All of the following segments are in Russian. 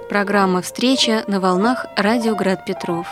Программа «Встреча» на волнах Радио Град Петров.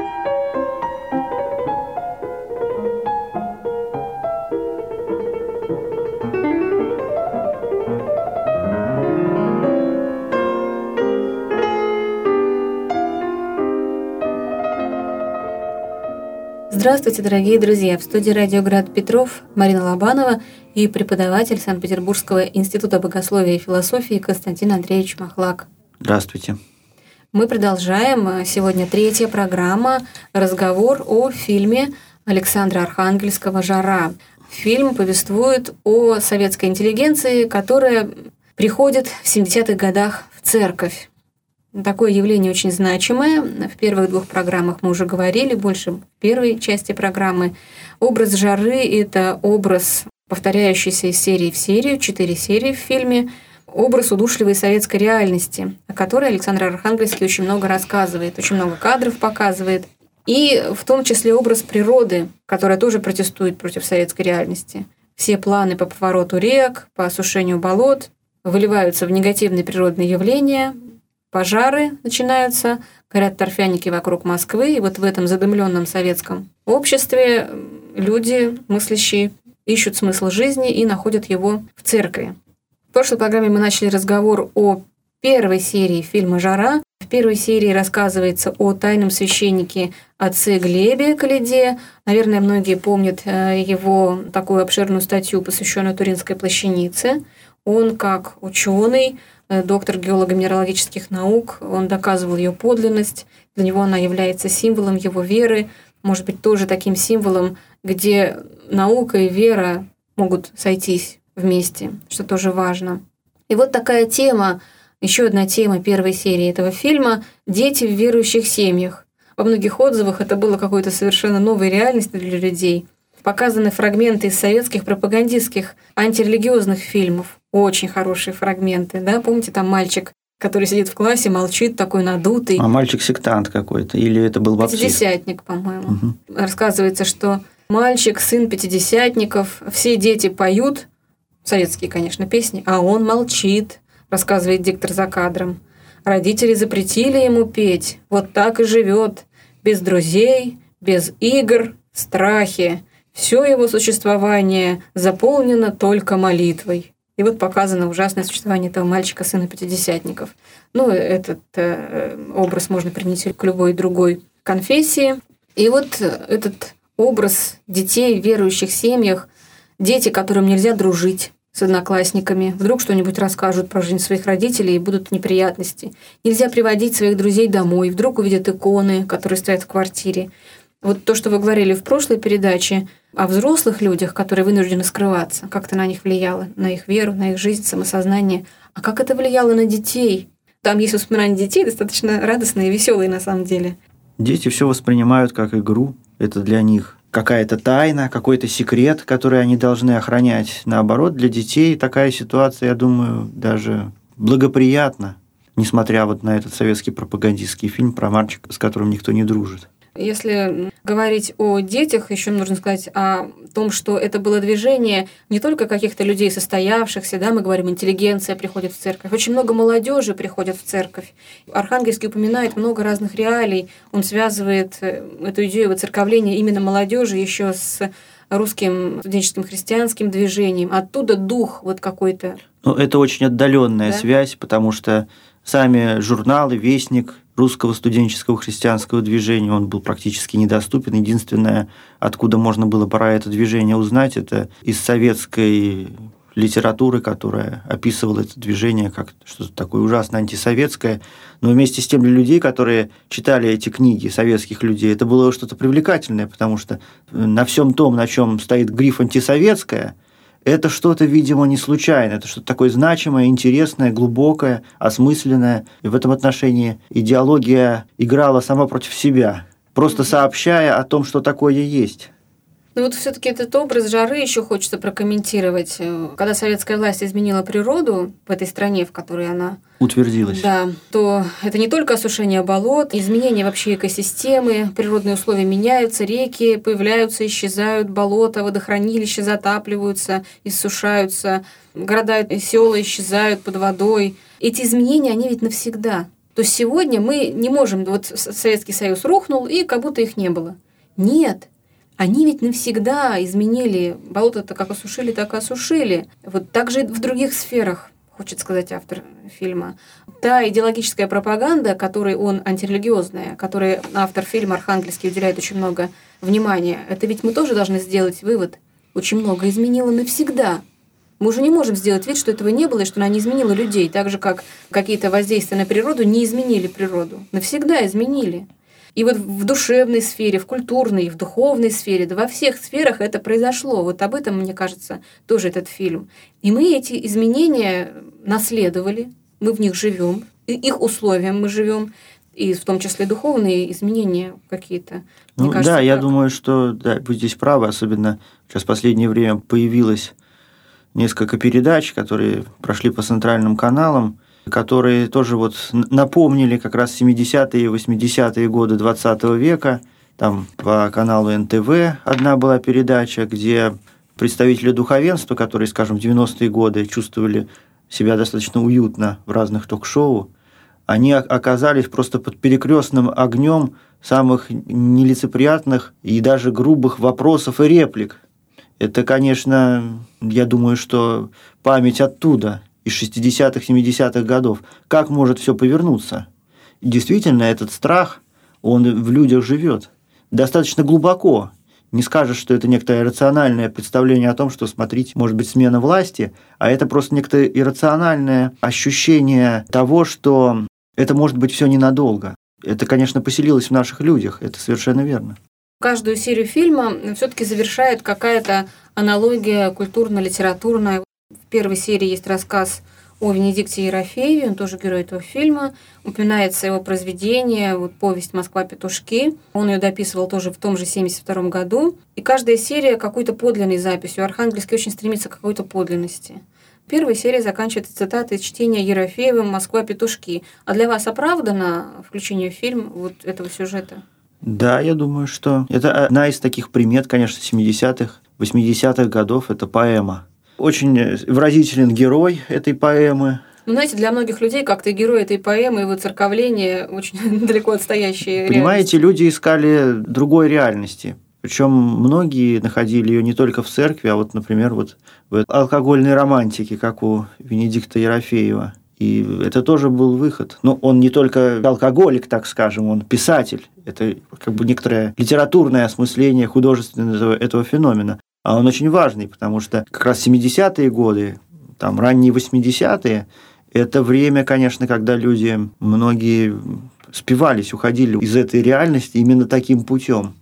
Здравствуйте, дорогие друзья! В студии Радио Град Петров Марина Лобанова и преподаватель Санкт-Петербургского института богословия и философии Константин Андреевич Махлак. Здравствуйте. Мы продолжаем. Сегодня третья программа. Разговор о фильме Александра Архангельского «Жара». Фильм повествует о советской интеллигенции, которая приходит в 70-х годах в церковь. Такое явление очень значимое. В первых двух программах мы уже говорили, больше в первой части программы. Образ жары – это образ, повторяющийся из серии в серию, 4 серии в фильме, образ удушливой советской реальности, о которой Александр Архангельский очень много рассказывает, очень много кадров показывает. И в том числе образ природы, которая тоже протестует против советской реальности. Все планы по повороту рек, по осушению болот выливаются в негативные природные явления. Пожары начинаются, горят торфяники вокруг Москвы, и вот в этом задымленном советском обществе люди, мыслящие, ищут смысл жизни и находят его в церкви. В прошлой программе мы начали разговор о первой серии фильма «Жара». В первой серии рассказывается о тайном священнике отце Глебе Коляде. Наверное, многие помнят его такую обширную статью, посвященную Туринской плащанице. Он, как ученый, доктор геолого-минералогических наук, он доказывал ее подлинность. Для него она является символом его веры, может быть, тоже таким символом, где наука и вера могут сойтись вместе, что тоже важно. И вот такая тема, еще одна тема первой серии этого фильма – дети в верующих семьях. Во многих отзывах это было какой-то совершенно новой реальностью для людей. Показаны фрагменты из советских пропагандистских антирелигиозных фильмов. Очень хорошие фрагменты, да? Помните, там мальчик, который сидит в классе, молчит, такой надутый. А мальчик-сектант какой-то? Или это был баптист? Пятидесятник, по-моему. Угу. Рассказывается, что мальчик, сын пятидесятников, все дети поют, советские, конечно, песни, а он молчит, рассказывает диктор за кадром. Родители запретили ему петь, вот так и живет, без друзей, без игр, в страхе. Все его существование заполнено только молитвой. И вот показано ужасное существование этого мальчика, сына пятидесятников. Ну, этот образ можно принести к любой другой конфессии. И вот этот образ детей в верующих семьях, дети, которым нельзя дружить с одноклассниками, вдруг что-нибудь расскажут про жизнь своих родителей, и будут неприятности. Нельзя приводить своих друзей домой, вдруг увидят иконы, которые стоят в квартире. Вот то, что вы говорили в прошлой передаче о взрослых людях, которые вынуждены скрываться, как это на них влияло, на их веру, на их жизнь, самосознание. А как это влияло на детей? Там есть воспоминания детей достаточно радостные и веселые на самом деле. Дети все воспринимают как игру. Это для них какая-то тайна, какой-то секрет, который они должны охранять. Наоборот, для детей такая ситуация, я думаю, даже благоприятна, несмотря вот на этот советский пропагандистский фильм про мальчика, с которым никто не дружит. Если говорить о детях, еще нужно сказать о том, что это было движение не только каких-то людей состоявшихся, да, мы говорим, интеллигенция приходит в церковь, очень много молодежи приходит в церковь. Архангельский упоминает много разных реалий, он связывает эту идею воцерковления именно молодежи еще с русским студенческим христианским движением. Оттуда дух вот какой-то. Ну, это очень отдаленная связь, потому что сами журналы, вестник русского студенческого христианского движения, он был практически недоступен. Единственное, откуда можно было про это движение узнать, это из советской литературы, которая описывала это движение как что-то такое ужасно антисоветское. Но вместе с тем для людей, которые читали эти книги, советских людей, это было что-то привлекательное, потому что на всем том, на чем стоит гриф «антисоветское», это что-то, видимо, не случайно, это что-то такое значимое, интересное, глубокое, осмысленное. И в этом отношении идеология играла сама против себя, просто сообщая о том, что такое есть. Ну вот все-таки этот образ жары еще хочется прокомментировать. Когда советская власть изменила природу в этой стране, в которой она утвердилась, да, то это не только осушение болот, изменение вообще экосистемы, природные условия меняются, реки появляются, исчезают, болота, водохранилища затапливаются, иссушаются, города и села исчезают под водой. Эти изменения, они ведь навсегда. то сегодня мы не можем, вот Советский Союз рухнул, и как будто их не было. Нет, они ведь навсегда изменили, болото-то как осушили, так и осушили. Вот так же и в других сферах, хочет сказать автор фильма. Та идеологическая пропаганда, которой он антирелигиозная, которой автор фильма Архангельский уделяет очень много внимания, это ведь мы тоже должны сделать вывод. Очень много изменило навсегда. Мы уже не можем сделать вид, что этого не было, и что она не изменила людей, так же, как какие-то воздействия на природу не изменили природу. Навсегда изменили. И вот в душевной сфере, в культурной, в духовной сфере, да во всех сферах это произошло. Вот об этом, мне кажется, тоже этот фильм. И мы эти изменения наследовали, мы в них живем, их условиям мы живем, и в том числе духовные изменения какие-то. Ну, кажется, да, я думаю, что да, вы здесь правы, особенно сейчас в последнее время появилось несколько передач, которые прошли по центральным каналам, которые тоже вот напомнили как раз 70-е и 80-е годы 20 века. Там по каналу НТВ одна была передача, где представители духовенства, которые, скажем, в 90-е годы чувствовали себя достаточно уютно в разных ток-шоу, они оказались просто под перекрестным огнем самых нелицеприятных и даже грубых вопросов и реплик. Это, конечно, я думаю, что память оттуда, из 60-х, 70-х годов. Как может все повернуться? Действительно, этот страх, он в людях живет достаточно глубоко. Не скажешь, что это некое рациональное представление о том, что, смотрите, может быть смена власти, а это просто некое иррациональное ощущение того, что это может быть все ненадолго. Это, конечно, поселилось в наших людях, это совершенно верно. Каждую серию фильма все-таки завершает какая-то аналогия культурно-литературная. В первой серии есть рассказ о Венедикте Ерофееве, он тоже герой этого фильма. Упоминается его произведение, вот повесть «Москва-петушки». Он ее дописывал тоже в том же 1972 году. И каждая серия какой-то подлинной записью. Архангельский очень стремится к какой-то подлинности. Первая серия заканчивается цитатой из чтения Ерофеевым «Москва-петушки». А для вас оправдано включение в фильм вот этого сюжета? Да, я думаю, что это одна из таких примет, конечно, 70-х, 80-х годов. Это поэма. Очень выразителен герой этой поэмы. Ну, знаете, для многих людей как-то герой этой поэмы, его церковление очень далеко отстоящие. Понимаете, люди искали другой реальности. Причем многие находили ее не только в церкви, а вот, например, вот в алкогольной романтике, как у Венедикта Ерофеева. И это тоже был выход. Но он не только алкоголик, так скажем, он писатель. Это как бы некоторое литературное осмысление художественного этого феномена. А он очень важный, потому что как раз 70-е годы, там, ранние 80-е, это время, конечно, когда люди, многие спивались, уходили из этой реальности именно таким путем.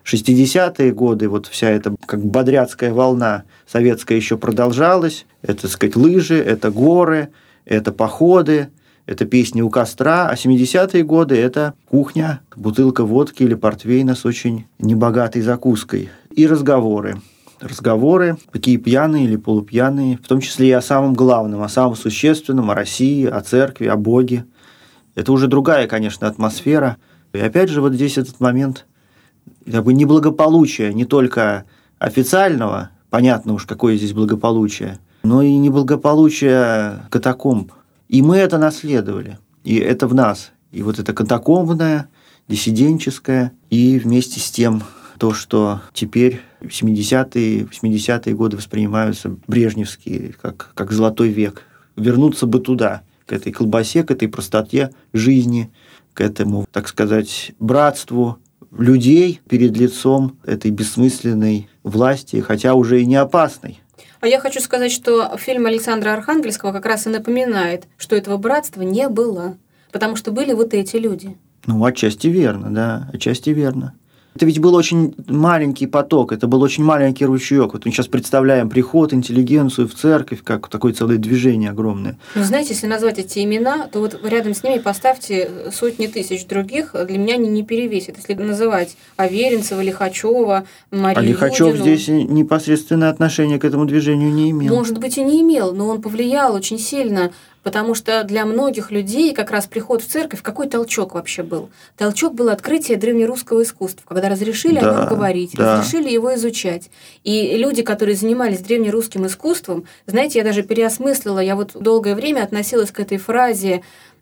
60-е годы, вот вся эта как бодряцкая волна советская еще продолжалась. Это, так сказать, лыжи, это горы, это походы, это песни у костра. А 70-е годы – это кухня, бутылка водки или портвейна с очень небогатой закуской. И разговоры. Разговоры, такие пьяные или полупьяные, в том числе и о самом главном, о самом существенном, о России, о церкви, о Боге. Это уже другая, конечно, атмосфера. И опять же, вот здесь этот момент как бы неблагополучия, не только официального, понятно уж, какое здесь благополучие, но и неблагополучие катакомб. И мы это наследовали, и это в нас. И вот это катакомбное, диссидентское, и вместе с тем то, что теперь 70-е, 80-е годы воспринимаются брежневские, как золотой век. Вернуться бы туда, к этой колбасе, к этой простоте жизни, к этому, так сказать, братству людей перед лицом этой бессмысленной власти, хотя уже и не опасной. А я хочу сказать, что фильм Александра Архангельского как раз и напоминает, что этого братства не было, потому что были вот эти люди. Ну, отчасти верно, да, отчасти верно. Это ведь был очень маленький поток, это был очень маленький ручеек. Вот мы сейчас представляем приход, интеллигенцию в церковь, как такое целое движение огромное. Ну, знаете, если назвать эти имена, то вот рядом с ними поставьте сотни тысяч других, для меня они не перевесят. Если называть Аверинцева, Лихачева, Марию Юдину... А Лихачев здесь непосредственное отношение к этому движению не имел. Может быть, и не имел, но он повлиял очень сильно. Потому что для многих людей как раз приход в церковь, какой толчок вообще был? Толчок был открытие древнерусского искусства, когда разрешили о нем говорить, разрешили его изучать. И люди, которые занимались древнерусским искусством, знаете, я даже переосмыслила, я вот долгое время относилась к этой фразе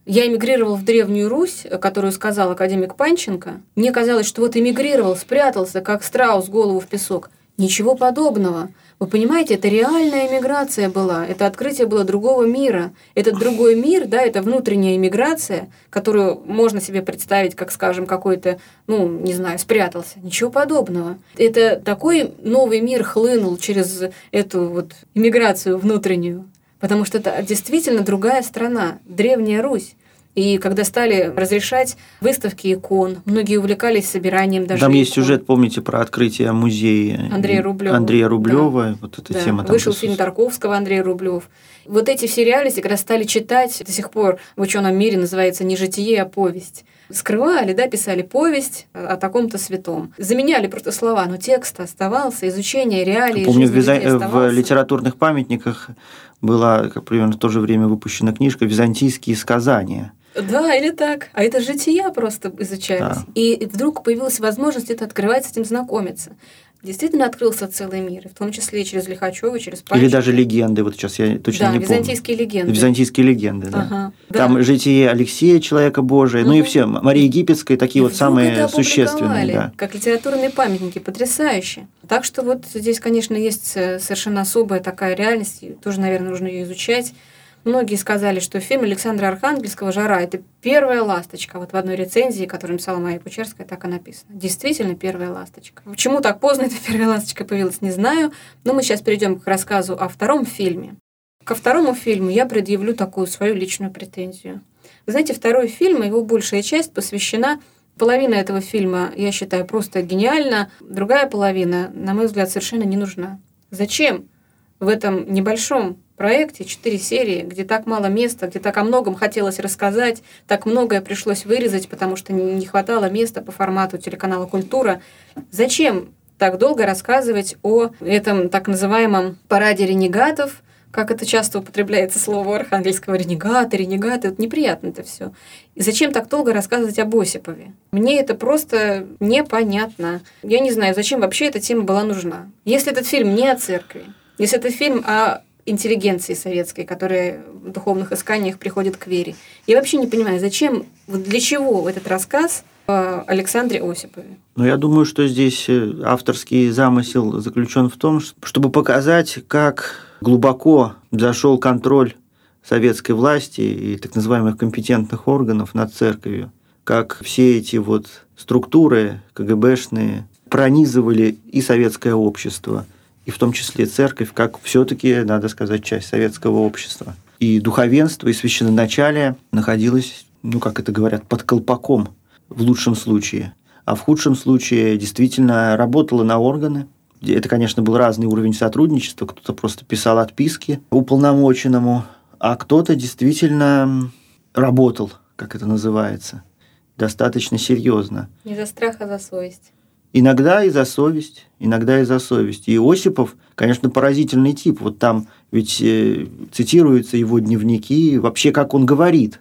Я эмигрировал в Древнюю Русь, которую сказал академик Панченко. Мне казалось, что вот эмигрировал, спрятался, как страус, голову в песок. Ничего подобного. Вы понимаете, это реальная эмиграция была, это открытие было другого мира. Этот другой мир, да, это внутренняя эмиграция, которую можно себе представить, как, скажем, какой-то, не знаю, спрятался. Ничего подобного. Это такой новый мир хлынул через эту вот эмиграцию внутреннюю, потому что это действительно другая страна, Древняя Русь. И когда стали разрешать выставки икон, многие увлекались собиранием даже там икон. Есть сюжет, помните, про открытие музея Андрея Рублёва. Да. Вот эта тема там Вышел фильм Тарковского «Андрей Рублёв». Вот эти все реалии, когда стали читать, до сих пор в ученом мире называется не житие, а повесть. Скрывали, да, писали повесть о таком-то святом. Заменяли просто слова, но текст оставался, изучение реалий. Помню, в литературных памятниках была, как примерно в то же время выпущена книжка «Византийские сказания». Да, или так. А это жития просто изучались. Да. И вдруг появилась возможность это открывать, с этим знакомиться. Действительно открылся целый мир, в том числе и через Лихачёва, через Панченко. Или даже легенды, вот сейчас я точно не помню. Византийские легенды. Византийские легенды, да. Ага, там да. житие Алексея, человека Божия, и все, Марии Египетской, такие вот самые существенные. Да. Как литературные памятники, потрясающе. Так что вот здесь, конечно, есть совершенно особая такая реальность, и тоже, наверное, нужно ее изучать. Многие сказали, что фильм Александра Архангельского «Жара» – это первая ласточка. Вот в одной рецензии, которую написала Майя Печерская, так и написано. Действительно первая ласточка. Почему так поздно эта первая ласточка появилась, не знаю. Но мы сейчас перейдем к рассказу о втором фильме. Ко второму фильму я предъявлю такую свою личную претензию. Вы знаете, второй фильм, его большая часть посвящена... Половина этого фильма, я считаю, просто гениальна. Другая половина, на мой взгляд, совершенно не нужна. Зачем в этом небольшом проекте 4 серии, где так мало места, где так о многом хотелось рассказать, так многое пришлось вырезать, потому что не хватало места по формату телеканала «Культура». Зачем так долго рассказывать о этом так называемом параде ренегатов, как это часто употребляется слово Архангельского, ренегаты, вот неприятно это все. И зачем так долго рассказывать об Осипове? Мне это просто непонятно. Я не знаю, зачем вообще эта тема была нужна. Если этот фильм не о церкви, если это фильм о интеллигенции советской, которая в духовных исканиях приходит к вере. Я вообще не понимаю, зачем, для чего этот рассказ о Александре Осипове? Я думаю, что здесь авторский замысел заключен в том, чтобы показать, как глубоко зашел контроль советской власти и так называемых компетентных органов над церковью, как все эти вот структуры КГБшные пронизывали и советское общество, и в том числе церковь, как все-таки, надо сказать, часть советского общества. И духовенство, и священноначалие находилось, как это говорят, под колпаком в лучшем случае. А в худшем случае действительно работало на органы. Это, конечно, был разный уровень сотрудничества. Кто-то просто писал отписки уполномоченному, а кто-то действительно работал, как это называется, достаточно серьезно. Не за страх, а за совесть. Иногда и за совесть, иногда и за совесть. И Осипов, конечно, поразительный тип. Вот там ведь цитируются его дневники, вообще как он говорит,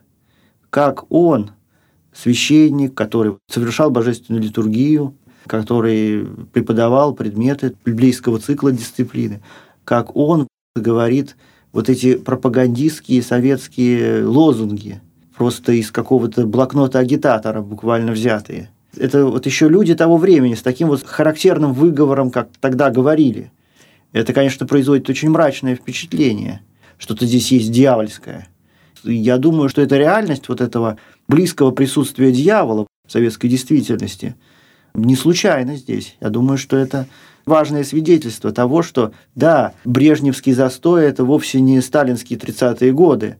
как он, священник, который совершал божественную литургию, который преподавал предметы библейского цикла дисциплины, как он говорит вот эти пропагандистские советские лозунги, просто из какого-то блокнота агитатора буквально взятые. Это вот еще люди того времени с таким вот характерным выговором, как тогда говорили. Это, конечно, производит очень мрачное впечатление. Что-то здесь есть дьявольское. Я думаю, что это реальность вот этого близкого присутствия дьявола в советской действительности не случайно здесь. Я думаю, что это важное свидетельство того, что, да, брежневский застой – это вовсе не сталинские 30-е годы,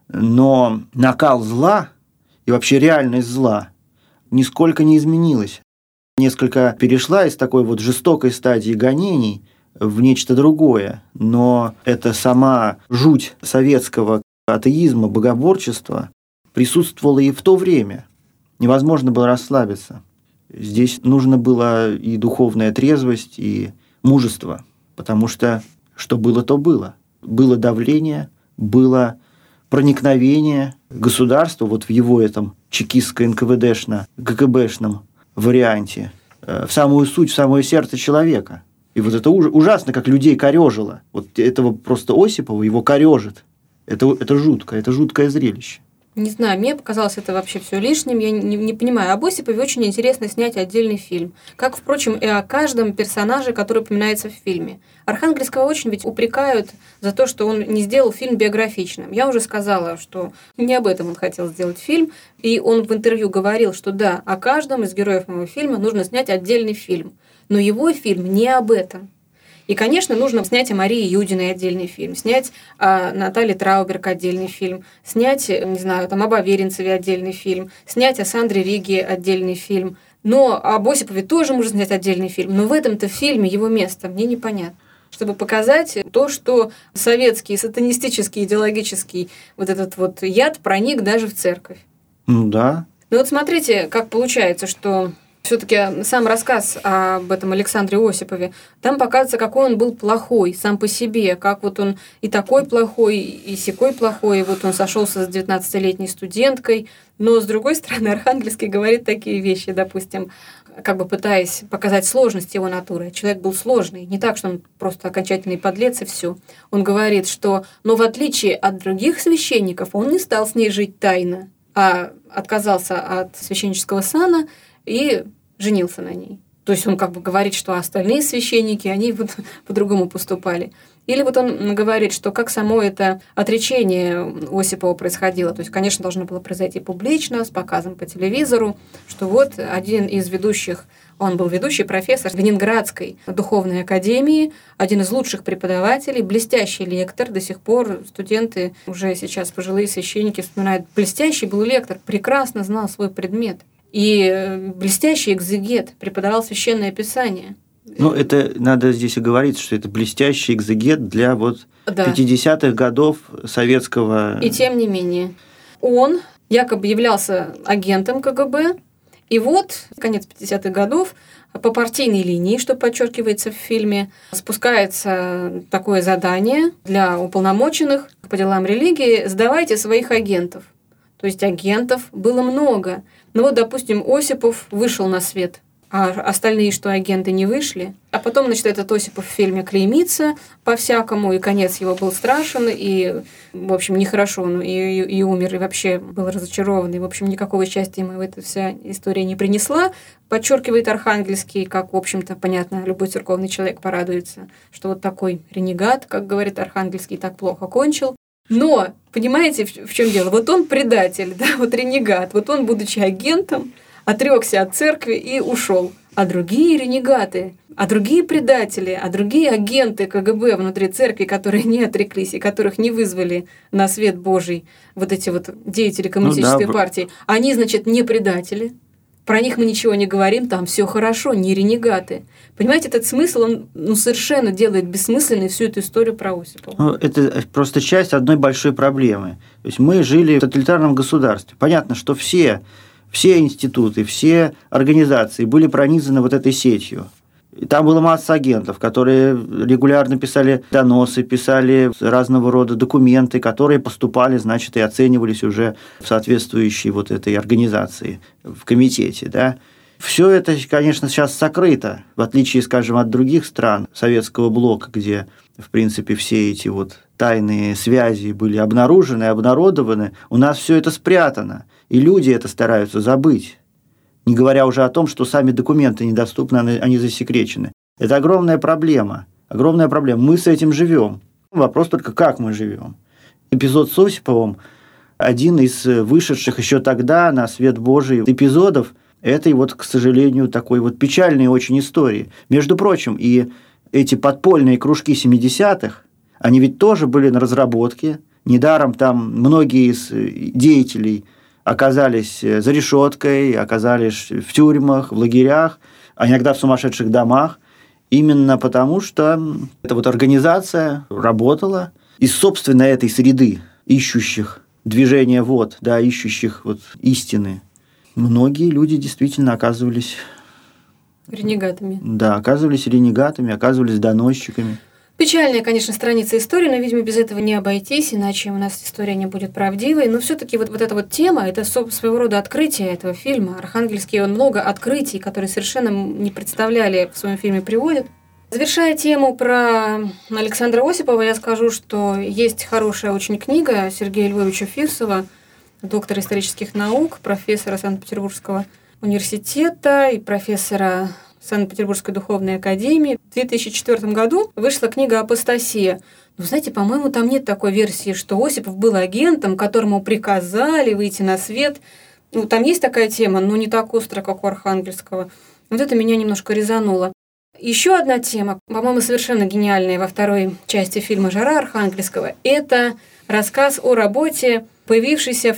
но накал зла и вообще реальность зла нисколько не изменилась. Несколько перешла из такой вот жестокой стадии гонений в нечто другое, но это сама жуть советского атеизма, богоборчества присутствовала и в то время. Невозможно было расслабиться. Здесь нужно было и духовная трезвость, и мужество, потому что было, то было. Было давление, было проникновение государства вот в его этом чекистско-НКВДшно-ГКБшном варианте в самую суть, в самое сердце человека. И вот это ужасно, как людей корёжило. Вот этого просто Осипова его корёжит. Это жутко, это жуткое зрелище. Не знаю, мне показалось это вообще все лишним. Я не понимаю. Об Осипове очень интересно снять отдельный фильм. Как, впрочем, и о каждом персонаже, который упоминается в фильме. Архангельского очень ведь упрекают за то, что он не сделал фильм биографичным. Я уже сказала, что не об этом он хотел сделать фильм. И он в интервью говорил, что да, о каждом из героев моего фильма нужно снять отдельный фильм. Но его фильм не об этом. И, конечно, нужно снять о Марии Юдиной отдельный фильм, снять о Наталье Трауберг отдельный фильм, снять, не знаю, там, об Аверинцеве отдельный фильм, снять о Сандре Риге отдельный фильм. Но об Осипове тоже можно снять отдельный фильм. Но в этом-то фильме его место мне непонятно. Чтобы показать то, что советский, сатанистический, идеологический вот этот вот яд проник даже в церковь. Ну да. Ну вот смотрите, как получается, что... Все-таки сам рассказ об этом Александре Осипове, там показывается, какой он был плохой сам по себе, как вот он и такой плохой, и сякой плохой, и вот он сошелся с 19-летней студенткой, но, с другой стороны, Архангельский говорит такие вещи, допустим, как бы пытаясь показать сложность его натуры. Человек был сложный, не так, что он просто окончательный подлец и все. Он говорит, что, но в отличие от других священников, он не стал с ней жить тайно, а отказался от священнического сана и женился на ней. То есть он как бы говорит, что остальные священники, они вот по-другому поступали. Или вот он говорит, что как само это отречение Осипова происходило. То есть, конечно, должно было произойти публично, с показом по телевизору, что вот один из ведущих, он был ведущий профессор Ленинградской духовной академии, один из лучших преподавателей, блестящий лектор. До сих пор студенты, уже сейчас пожилые священники вспоминают, блестящий был лектор, прекрасно знал свой предмет. И блестящий экзегет, преподавал Священное Писание. Ну, это надо здесь и говорить, что это блестящий экзегет для вот 50-х годов советского... И тем не менее. Он якобы являлся агентом КГБ, и вот, конец 50-х годов, по партийной линии, что подчеркивается в фильме, спускается такое задание для уполномоченных по делам религии: сдавайте своих агентов. То есть агентов было много. Ну вот, допустим, Осипов вышел на свет, а остальные, что агенты, не вышли. А потом, значит, этот Осипов в фильме клеймится по-всякому, и конец его был страшен, и, в общем, нехорошо, он и умер, и вообще был разочарован, и, в общем, никакого счастья ему эта вся история не принесла. Подчеркивает Архангельский, как, в общем-то, понятно, любой церковный человек порадуется, что вот такой ренегат, как говорит Архангельский, так плохо кончил. Но, понимаете, в чем дело? Вот он предатель, да, вот ренегат. Вот он, будучи агентом, отрекся от церкви и ушел. А другие ренегаты, а другие предатели, а другие агенты КГБ внутри церкви, которые не отреклись и которых не вызвали на свет Божий, вот эти вот деятели коммунистической партии, они, значит, не предатели. Про них мы ничего не говорим, там все хорошо, не ренегаты. Понимаете, этот смысл, он совершенно делает бессмысленной всю эту историю про Осипова. Ну, это просто часть одной большой проблемы. То есть мы жили в тоталитарном государстве. Понятно, что все институты, все организации были пронизаны вот этой сетью. И там была масса агентов, которые регулярно писали доносы, писали разного рода документы, которые поступали, значит, и оценивались уже в соответствующей вот этой организации, в комитете, да. Все это, конечно, сейчас сокрыто, в отличие, скажем, от других стран советского блока, где, в принципе, все эти вот тайные связи были обнаружены, обнародованы. У нас все это спрятано, и люди это стараются забыть. Не говоря уже о том, что сами документы недоступны, они засекречены. Это огромная проблема. Огромная проблема. Мы с этим живем. Вопрос только, как мы живем. Эпизод с Осиповым – один из вышедших еще тогда на свет Божий эпизодов этой вот, к сожалению, такой вот печальной очень истории. Между прочим, и эти подпольные кружки 70-х, они ведь тоже были на разработке. Недаром там многие из деятелей оказались за решеткой, оказались в тюрьмах, в лагерях, а иногда в сумасшедших домах, именно потому что эта вот организация работала из собственной этой среды, ищущих движения вод, да, ищущих вот истины. Многие люди действительно оказывались... Ренегатами. Да, оказывались ренегатами, оказывались доносчиками. Печальная, конечно, страница истории, но, видимо, без этого не обойтись, иначе у нас история не будет правдивой. Но все-таки вот эта вот тема, это своего рода открытие этого фильма. Архангельский, он много открытий, которые совершенно не представляли, в своем фильме приводит. Завершая тему про Александра Осипова, я скажу, что есть хорошая очень книга Сергея Львовича Фирсова доктора исторических наук, профессора Санкт-Петербургского университета и профессора Санкт-Петербургской духовной академии. В 2004 году вышла книга «Апостасия». Но, знаете, по-моему, там нет такой версии, что Осипов был агентом, которому приказали выйти на свет. Ну, там есть такая тема, но не так остро, как у Архангельского. Вот это меня немножко резануло. Еще одна тема, по-моему, совершенно гениальная во второй части фильма «Жара» Архангельского, это рассказ о работе, появившейся в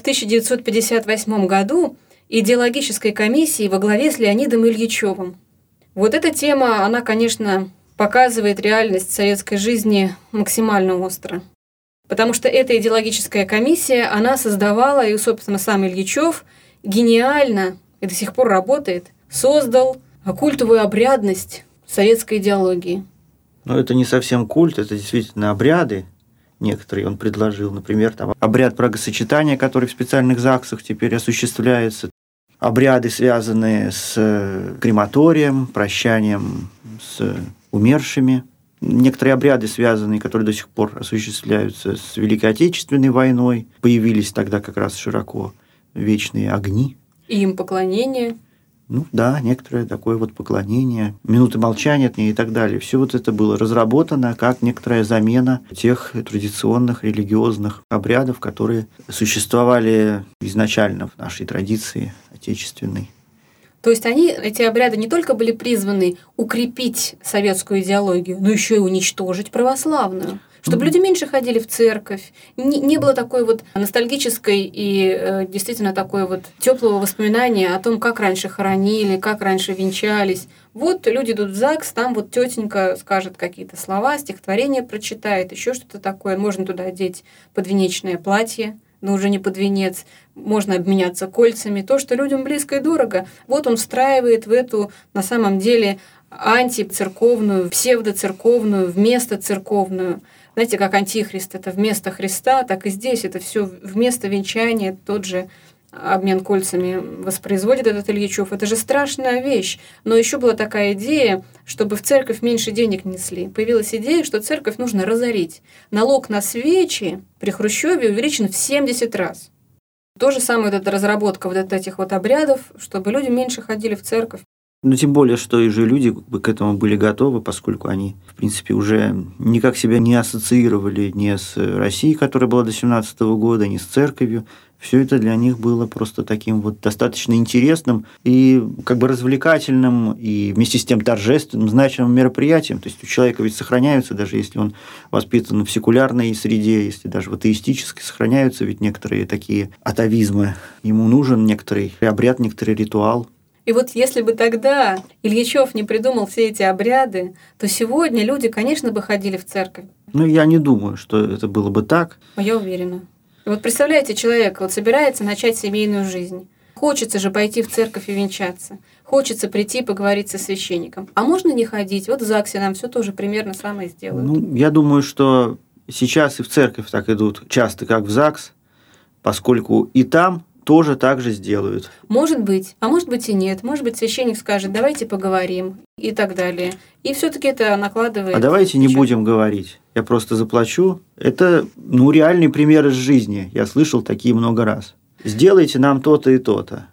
1958 году идеологической комиссии во главе с Леонидом Ильичевым. Вот эта тема, она, конечно, показывает реальность советской жизни максимально остро. Потому что эта идеологическая комиссия, она создавала, и, собственно, сам Ильичев гениально, и до сих пор работает, создал культовую обрядность советской идеологии. Но это не совсем культ, это действительно обряды. Некоторые он предложил, например, там, обряд бракосочетания, который в специальных ЗАГСах теперь осуществляется, обряды, связанные с крематорием, прощанием с умершими, некоторые обряды, связанные, которые до сих пор осуществляются с Великой Отечественной войной, появились тогда как раз широко вечные огни. И им поклонение. Ну да, некоторое такое вот поклонение, минуты молчания и так далее. Все вот это было разработано как некоторая замена тех традиционных религиозных обрядов, которые существовали изначально в нашей традиции отечественной. То есть эти обряды не только были призваны укрепить советскую идеологию, но еще и уничтожить православную. Чтобы люди меньше ходили в церковь, не было такой вот ностальгической и действительно такой вот теплого воспоминания о том, как раньше хоронили, как раньше венчались. Вот люди идут в ЗАГС, там вот тетенька скажет какие-то слова, стихотворение прочитает, еще что-то такое. Можно туда одеть подвенечное платье, но уже не под венец. Можно обменяться кольцами. То, что людям близко и дорого. Вот он встраивает в эту, на самом деле, антицерковную, псевдоцерковную, вместо церковную. Знаете, как антихрист – это вместо Христа, так и здесь это все вместо венчания, тот же обмен кольцами воспроизводит этот Ильичев. Это же страшная вещь. Но еще была такая идея, чтобы в церковь меньше денег несли. Появилась идея, что церковь нужно разорить. Налог на свечи при Хрущеве увеличен в 70 раз. То же самое вот эта разработка вот этих вот обрядов, чтобы люди меньше ходили в церковь. Ну, тем более, что и же люди к этому были готовы, поскольку они, в принципе, уже никак себя не ассоциировали ни с Россией, которая была до 17 года, ни с церковью. Все это для них было просто таким вот достаточно интересным и как бы развлекательным, и вместе с тем торжественным, значимым мероприятием. То есть у человека ведь сохраняются, даже если он воспитан в секулярной среде, если даже в атеистической, сохраняются ведь некоторые такие атовизмы. Ему нужен некоторый обряд, некоторый ритуал. И вот если бы тогда Ильичев не придумал все эти обряды, то сегодня люди, конечно, бы ходили в церковь. Ну, я не думаю, что это было бы так. Я уверена. И вот представляете, человек вот собирается начать семейную жизнь. Хочется же пойти в церковь и венчаться. Хочется прийти поговорить со священником. А можно не ходить? Вот в ЗАГСе нам все тоже примерно самое сделают. Ну, я думаю, что сейчас и в церковь так идут часто, как в ЗАГС, поскольку и там тоже так же сделают. Может быть, а может быть и нет. Может быть, священник скажет, давайте поговорим и так далее. И все-таки это накладывает... А давайте не будем говорить. Я просто заплачу. Это, реальный пример из жизни. Я слышал такие много раз. Сделайте нам то-то и то-то.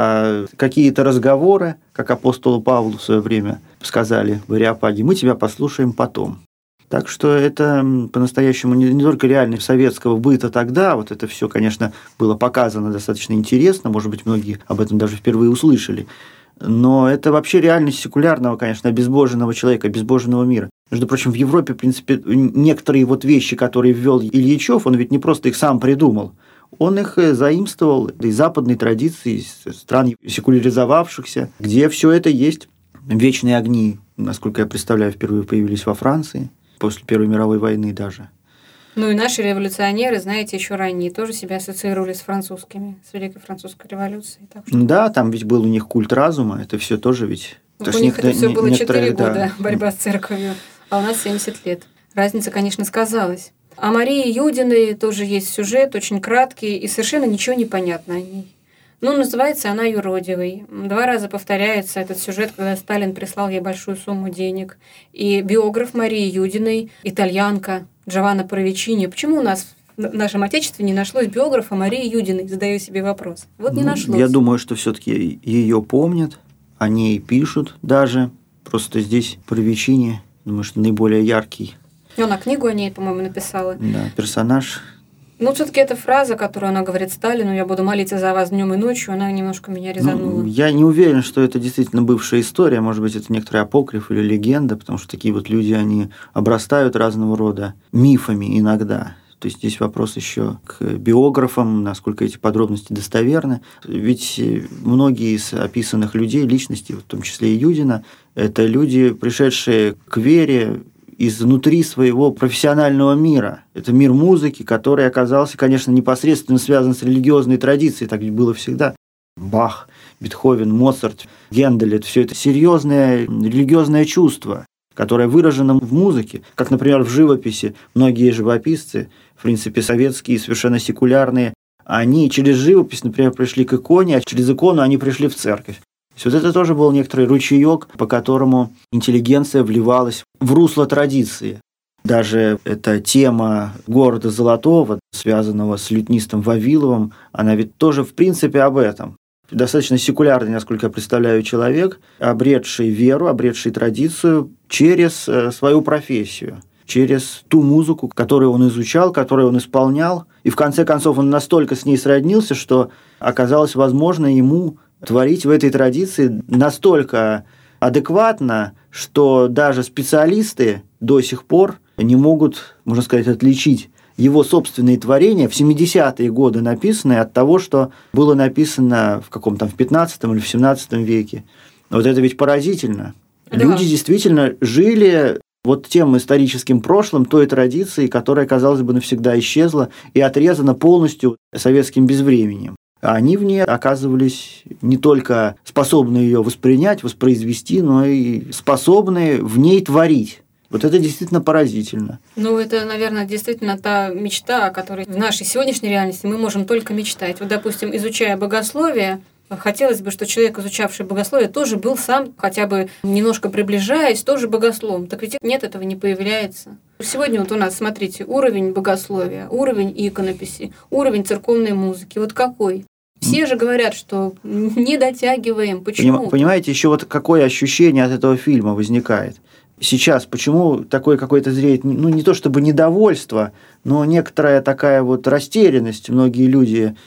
А какие-то разговоры, как апостолу Павлу в свое время сказали в Ареопаге, мы тебя послушаем потом. Так что это по-настоящему не только реальность советского быта тогда, вот это все, конечно, было показано достаточно интересно, может быть, многие об этом даже впервые услышали, но это вообще реальность секулярного, конечно, обезбоженного человека, обезбоженного мира. Между прочим, в Европе, в принципе, некоторые вот вещи, которые ввел Ильичев, он ведь не просто их сам придумал, он их заимствовал из западной традиции, из стран секуляризовавшихся, где все это есть. Вечные огни, насколько я представляю, впервые появились во Франции. После Первой мировой войны даже. Ну и наши революционеры, знаете, еще ранее тоже себя ассоциировали с французскими, с Великой Французской революцией. Так что... Да, там ведь был у них культ разума, это все тоже ведь... Вот у них это все было 4 года, борьба с церковью, а у нас 70 лет. Разница, конечно, сказалась. О Марии Юдиной тоже есть сюжет, очень краткий, и совершенно ничего не понятно о ней. Называется она юродивой. 2 раза повторяется этот сюжет, когда Сталин прислал ей большую сумму денег. И биограф Марии Юдиной, итальянка Джованна Провичини. Почему у нас в нашем Отечестве не нашлось биографа Марии Юдиной? Задаю себе вопрос. Вот не нашлось. Я думаю, что все-таки ее помнят, о ней пишут даже. Просто здесь по причине, думаю, что наиболее яркий. И она книгу о ней, по-моему, написала. Да, персонаж. Ну, все-таки эта фраза, которую она говорит Сталину: «Я буду молиться за вас днем и ночью», она немножко меня резанула. Я не уверен, что это действительно бывшая история. Может быть, это некоторый апокриф или легенда, потому что такие вот люди, они обрастают разного рода мифами иногда. То есть здесь вопрос еще к биографам, насколько эти подробности достоверны. Ведь многие из описанных людей, личностей, в том числе и Юдина, это люди, пришедшие к вере изнутри своего профессионального мира. Это мир музыки, который оказался, конечно, непосредственно связан с религиозной традицией, так ведь было всегда. Бах, Бетховен, Моцарт, Гендель – это все это серьезное религиозное чувство, которое выражено в музыке, как, например, в живописи. Многие живописцы, в принципе, советские, совершенно секулярные, они через живопись, например, пришли к иконе, а через икону они пришли в церковь. То есть вот это тоже был некоторый ручеек, по которому интеллигенция вливалась в русло традиции. Даже эта тема города Золотого, связанного с лютнистом Вавиловым, она ведь тоже в принципе об этом. Достаточно секулярный, насколько я представляю, человек, обретший веру, обретший традицию через свою профессию, через ту музыку, которую он изучал, которую он исполнял. И в конце концов он настолько с ней сроднился, что оказалось возможно ему творить в этой традиции настолько адекватно, что даже специалисты до сих пор не могут, можно сказать, отличить его собственные творения в 70-е годы написанные от того, что было написано в каком-то в 15 или в 17 веке. Вот это ведь поразительно. Да. Люди действительно жили вот тем историческим прошлым, той традицией, которая, казалось бы, навсегда исчезла и отрезана полностью советским безвременем. А они в ней оказывались не только способны ее воспринять, воспроизвести, но и способны в ней творить. Вот это действительно поразительно. Ну, это, наверное, действительно та мечта, о которой в нашей сегодняшней реальности мы можем только мечтать. Вот, допустим, изучая богословие, хотелось бы, что человек, изучавший богословие, тоже был сам, хотя бы немножко приближаясь, тоже богословом. Так ведь нет, этого не появляется. Сегодня вот у нас, смотрите, уровень богословия, уровень иконописи, уровень церковной музыки. Вот какой? Все же говорят, что не дотягиваем. Почему? Понимаете, еще вот какое ощущение от этого фильма возникает? Сейчас почему такое какое-то зреет, ну, не то чтобы недовольство, но некоторая такая вот растерянность. Многие люди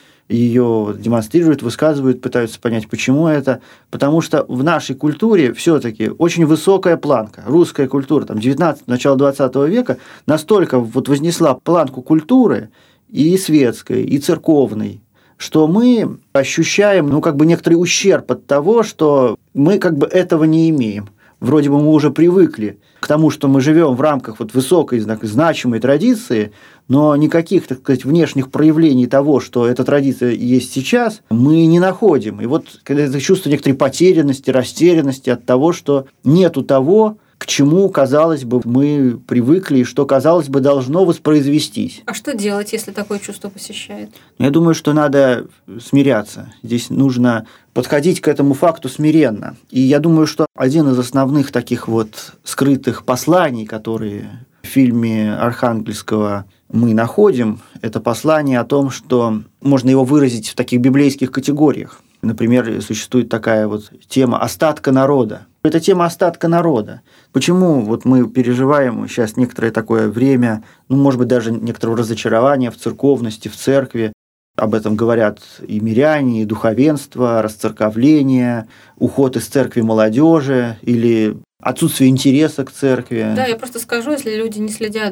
ее демонстрируют, высказывают, пытаются понять, почему это. Потому что в нашей культуре все-таки очень высокая планка. Русская культура, там, 19 начало 20 века настолько вот вознесла планку культуры и светской, и церковной, что мы ощущаем, ну, как бы некоторый ущерб от того, что мы как бы этого не имеем. Вроде бы мы уже привыкли к тому, что мы живем в рамках вот высокой, значимой традиции, но никаких, так сказать, внешних проявлений того, что эта традиция есть сейчас, мы не находим. И вот когда это чувство некоторой потерянности, растерянности от того, что нету того, к чему, казалось бы, мы привыкли, и что, казалось бы, должно воспроизвестись. А что делать, если такое чувство посещает? Я думаю, что надо смиряться. Здесь нужно подходить к этому факту смиренно. И я думаю, что один из основных таких вот скрытых посланий, которые в фильме Архангельского мы находим, это послание о том, что можно его выразить в таких библейских категориях. Например, существует такая вот тема остатка народа. Это тема остатка народа. Почему вот мы переживаем сейчас некоторое такое время, ну, может быть, даже некоторого разочарования в церковности, в церкви. Об этом говорят и миряне, и духовенство, расцерковление, уход из церкви молодежи или отсутствие интереса к церкви. Да, я просто скажу, если люди не следят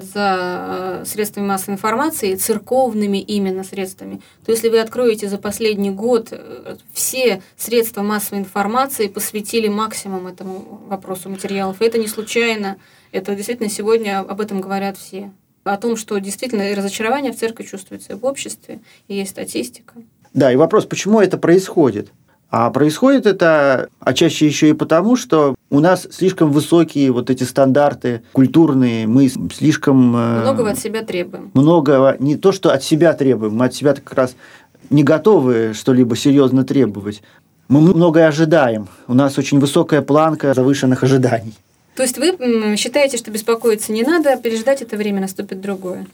за средствами массовой информации, церковными именно средствами, то если вы откроете за последний год, все средства массовой информации посвятили максимум этому вопросу материалов. И это не случайно, это действительно сегодня об этом говорят все. О том, что действительно разочарование в церкви чувствуется в обществе, и есть статистика. Да, и вопрос, почему это происходит? А происходит это чаще еще и потому, что у нас слишком высокие вот эти стандарты культурные, мы слишком... Многого от себя требуем. Многого, не то, что от себя требуем, мы от себя как раз не готовы что-либо серьезно требовать. Мы многое ожидаем, у нас очень высокая планка завышенных ожиданий. То есть вы считаете, что беспокоиться не надо, а переждать это время, наступит другое?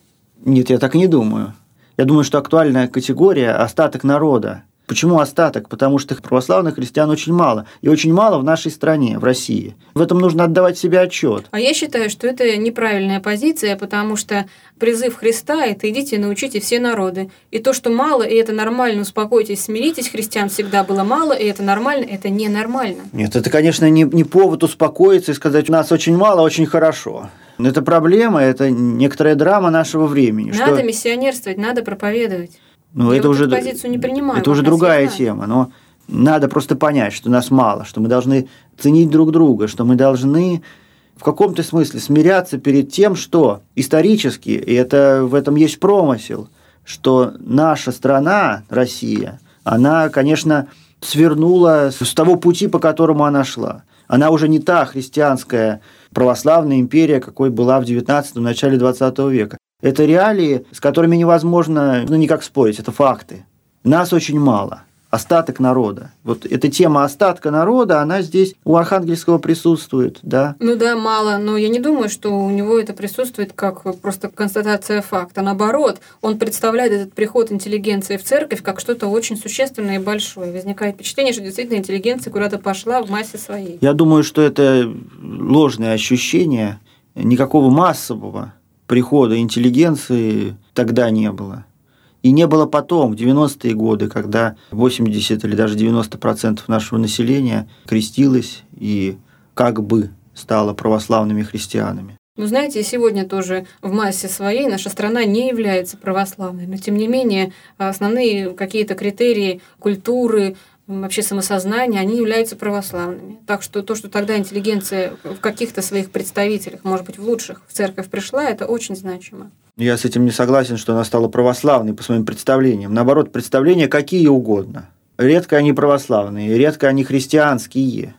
Нет, я так не думаю. Я думаю, что актуальная категория – остаток народа. Почему остаток? Потому что православных христиан очень мало. И очень мало в нашей стране, в России. В этом нужно отдавать себе отчет. А я считаю, что это неправильная позиция, потому что призыв Христа – это идите и научите все народы. И то, что мало, и это нормально, успокойтесь, смиритесь, христиан всегда было мало, и это нормально, это ненормально. Нет, это, конечно, не повод успокоиться и сказать, у нас очень мало, очень хорошо. Это проблема, это некоторая драма нашего времени. Надо миссионерствовать, надо проповедовать. Я это уже позицию не принимаю. Это уже другая тема, но надо просто понять, что нас мало, что мы должны ценить друг друга, что мы должны в каком-то смысле смиряться перед тем, что исторически, и в этом есть промысел, что наша страна, Россия, она, конечно, свернула с того пути, по которому она шла. Она уже не та христианская православная империя, какой была в XIX – начале XX века. Это реалии, с которыми невозможно никак спорить, это факты. Нас очень мало, остаток народа. Вот эта тема остатка народа, она здесь у Архангельского присутствует, да? Мало, но я не думаю, что у него это присутствует как просто констатация факта. Наоборот, он представляет этот приход интеллигенции в церковь как что-то очень существенное и большое. Возникает впечатление, что действительно интеллигенция куда-то пошла в массе своей. Я думаю, что это ложное ощущение, никакого массового прихода интеллигенции тогда не было. И не было потом, в 90-е годы, когда 80 или даже 90% нашего населения крестилось и как бы стало православными христианами. Знаете, сегодня тоже в массе своей наша страна не является православной, но тем не менее основные какие-то критерии культуры, вообще самосознания, они являются православными. Так что то, что тогда интеллигенция в каких-то своих представителях, может быть, в лучших, в церковь пришла, это очень значимо. Я с этим не согласен, что она стала православной по своим представлениям. Наоборот, представления какие угодно. Редко они православные, редко они христианские.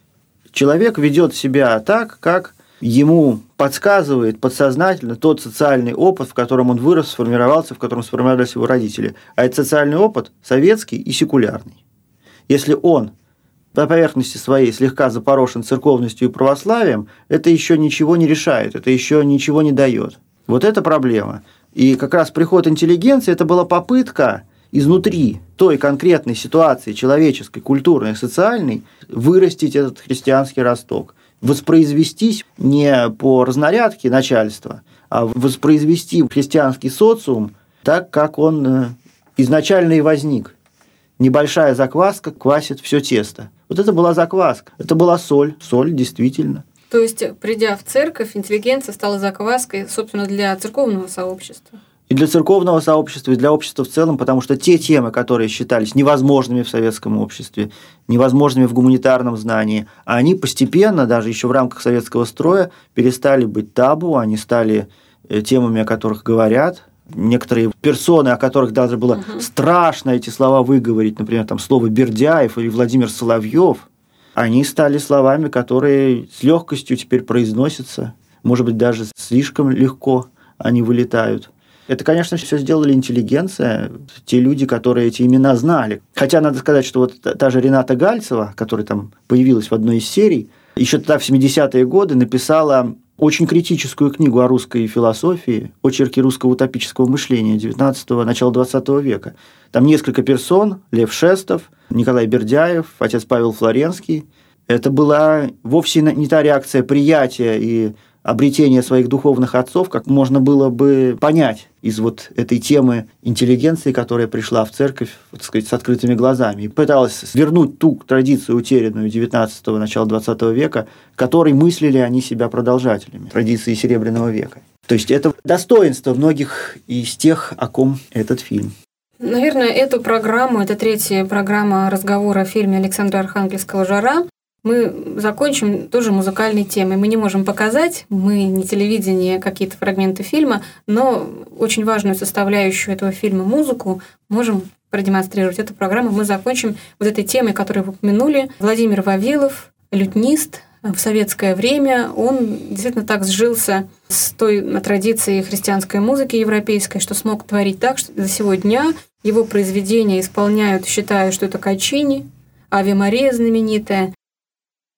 Человек ведет себя так, как ему подсказывает подсознательно тот социальный опыт, в котором он вырос, сформировался, в котором сформировались его родители. А этот социальный опыт советский и секулярный. Если он по поверхности своей слегка запорошен церковностью и православием, это еще ничего не решает, это еще ничего не дает. Вот это проблема. И как раз приход интеллигенции – это была попытка изнутри той конкретной ситуации человеческой, культурной, социальной вырастить этот христианский росток, воспроизвестись не по разнарядке начальства, а воспроизвести христианский социум так, как он изначально и возник. Небольшая закваска квасит все тесто. Вот это была закваска, это была соль, действительно. То есть, придя в церковь, интеллигенция стала закваской, собственно, для церковного сообщества. И для церковного сообщества, и для общества в целом, потому что те темы, которые считались невозможными в советском обществе, невозможными в гуманитарном знании, они постепенно, даже еще в рамках советского строя, перестали быть табу, они стали темами, о которых говорят. Некоторые персоны, о которых даже было страшно эти слова выговорить, например, там слово Бердяев или Владимир Соловьев, они стали словами, которые с легкостью теперь произносятся, может быть, даже слишком легко они вылетают. Это, конечно, все сделали интеллигенция, те люди, которые эти имена знали. Хотя надо сказать, что вот та же Рената Гальцева, которая там появилась в одной из серий, еще тогда в 70-е годы написала очень критическую книгу о русской философии, очерки русского утопического мышления XIX – начала XX века. Там несколько персон: Лев Шестов, Николай Бердяев, отец Павел Флоренский. Это была вовсе не та реакция приятия и обретения своих духовных отцов, как можно было бы понять из вот этой темы интеллигенции, которая пришла в церковь, так сказать, с открытыми глазами и пыталась вернуть ту традицию, утерянную XIX – начала XX века, которой мыслили они себя продолжателями традиции Серебряного века. То есть это достоинство многих из тех, о ком этот фильм. Наверное, эту программу, это третья программа разговора о фильме Александра Архангельского «Жара», мы закончим тоже музыкальной темой. Мы не можем показать, мы не телевидение, какие-то фрагменты фильма, но очень важную составляющую этого фильма, музыку, можем продемонстрировать. Эту программу мы закончим вот этой темой, которую вы упомянули. Владимир Вавилов, лютнист, в советское время он действительно так сжился с той традицией христианской музыки европейской, что смог творить так, что до сего дня его произведения исполняют, считая, что это Качини, Аве Мария знаменитая.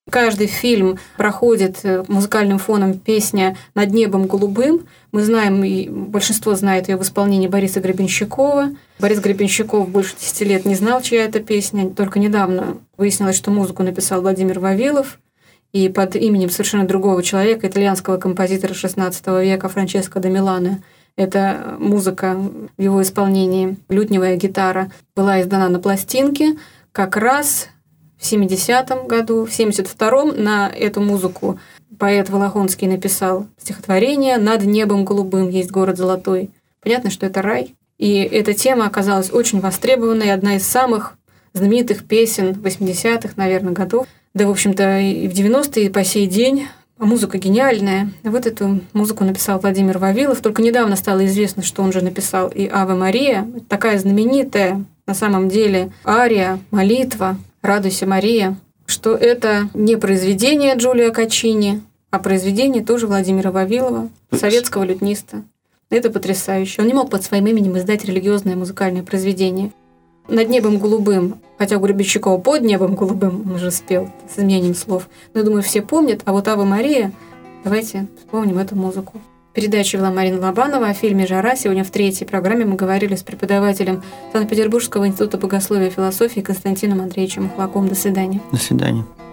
Каждый фильм проходит музыкальным фоном песня «Над небом голубым». Мы знаем, и большинство знает ее в исполнении Бориса Гребенщикова. Борис Гребенщиков больше 10 лет не знал, чья это песня. Только недавно выяснилось, что музыку написал Владимир Вавилов. И под именем совершенно другого человека, итальянского композитора XVI века Франческо да Милано. Эта музыка в его исполнении, лютневая гитара, была издана на пластинке как раз в 70-м году. В 72-м на эту музыку поэт Волохонский написал стихотворение «Над небом голубым есть город золотой». Понятно, что это рай. И эта тема оказалась очень востребованной, одна из самых знаменитых песен 80-х, наверное, годов. Да, в общем-то, и в 90-е, и по сей день. А музыка гениальная. Вот эту музыку написал Владимир Вавилов. Только недавно стало известно, что он же написал и «Аве Мария». Такая знаменитая, на самом деле, ария, молитва «Радуйся, Мария», что это не произведение Джулио Каччини, а произведение тоже Владимира Вавилова, советского лютниста. Это потрясающе. Он не мог под своим именем издать религиозное музыкальное произведение. «Над небом голубым», хотя у Гребенщикова «Под небом голубым» он уже спел с изменением слов. Но, я думаю, все помнят. А вот «Аве Мария», давайте вспомним эту музыку. Передачу вела Марина Лобанова о фильме «Жара». Сегодня в 3-й программе мы говорили с преподавателем Санкт-Петербургского института богословия и философии Константином Андреевичем Махлаком. До свидания. До свидания.